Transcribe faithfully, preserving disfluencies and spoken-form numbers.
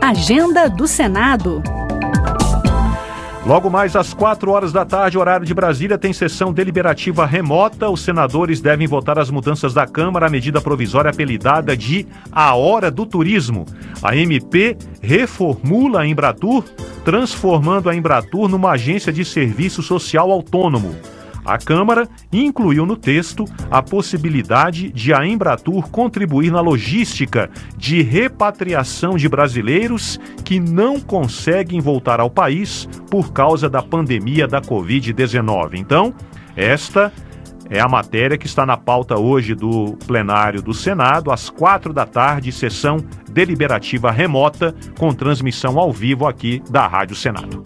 Agenda do Senado. Logo mais às quatro horas da tarde, horário de Brasília, tem sessão deliberativa remota. Os senadores devem votar as mudanças da Câmara à medida provisória apelidada de A Hora do Turismo. A M P reformula a Embratur, transformando a Embratur numa agência de serviço social autônomo. A Câmara incluiu no texto a possibilidade de a Embratur contribuir na logística de repatriação de brasileiros que não conseguem voltar ao país por causa da pandemia da covid dezenove. Então, esta é a matéria que está na pauta hoje do plenário do Senado, às quatro da tarde, sessão deliberativa remota com transmissão ao vivo aqui da Rádio Senado.